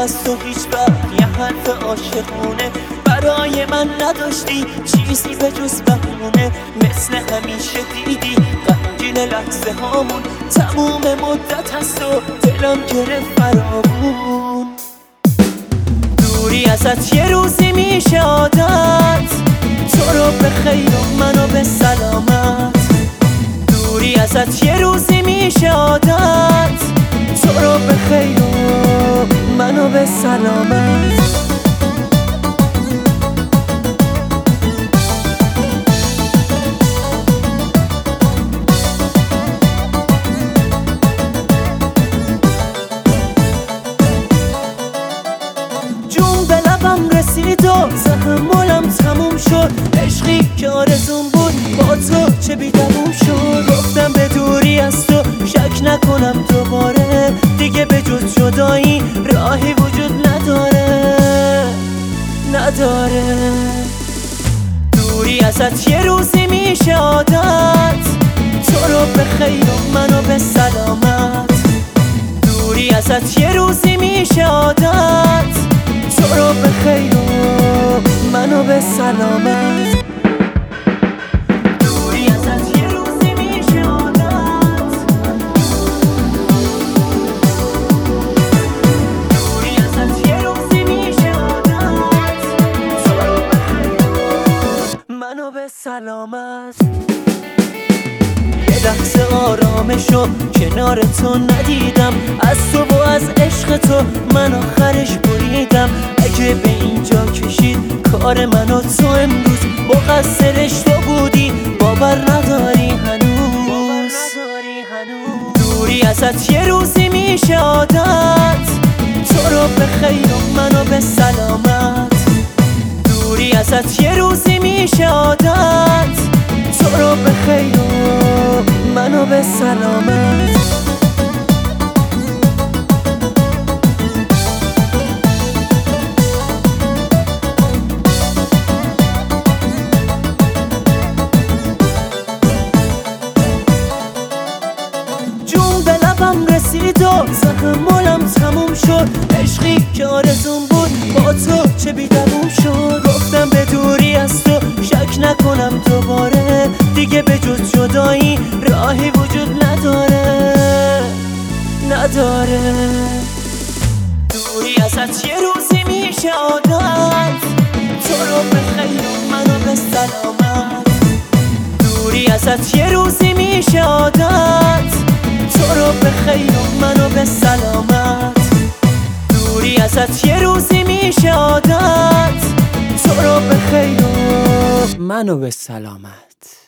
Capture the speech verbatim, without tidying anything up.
از تو هیچ وقت یه حرف عاشقونه برای من نداشتی، چیزی به جز بهونه. مثل همیشه دیدی غمگین لحظه هامون، تموم مدت هست و دلم گرفت فراغون. دوری ازت یه روزی میشه عادت، تو رو به خیر و منو به سلامت. دوری ازت یه روزی میشه عادت، تو رو به خیر و منو به سلامت. جون به لبم رسید و تحملم تموم شد، عشقی که آرزون بود با تو چه بی‌دوام شد. گفتم به دوری از تو شک نکنم دوباره، دیگه به جز جدایی راهی وجود نداره نداره. دوری ازت یه روزی میشه عادت، تو رو به خیر و منو به سلامت. دوری ازت یه روزی میشه عادت، تو رو به خیر و منو به سلامت. دوری ازت یه روزی میشه عادت، دوری ازت یه روزی میشه عادت، تو رو به خیر و منو به سلامت. یه لحظه آرامشو کنار تو ندیدم، از تو و از عشق تو من آخرش بریدم. اگه به اینجا کشید کار من و تو امروز، مقصرش تو بودی باور نداری هنوز. دوری ازت یه روزی میشه عادت، تو رو به خیر و منو به سلامت. دوری ازت یه روزی میشه عادت، تو رو به خیر و منو به سلامت. جون به لبم رسید و تحملم تموم شد، عشقی که آرزون بود با تو چه بی‌دوام شد. گفتم به دوری از تو شک نکنم دوباره، دیگه به جز جدایی راهی وجود نداره نداره. دوری ازت یه روزی میشه عادت، تو رو به خیر و منو به سلامت. دوری ازت یه روزی میشه عادت، تو رو به خیر و منو به سلامت. دوری ازت یه روزی میشه عادت، تو رو به خیر و منو به سلامت.